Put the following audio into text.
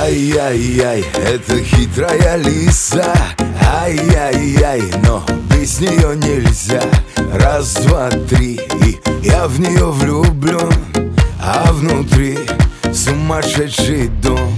Ай-яй-яй, это хитрая лиса. Ай-яй-яй, но без нее нельзя. Раз, два, три, и я в нее влюблен, а внутри сумасшедший дом.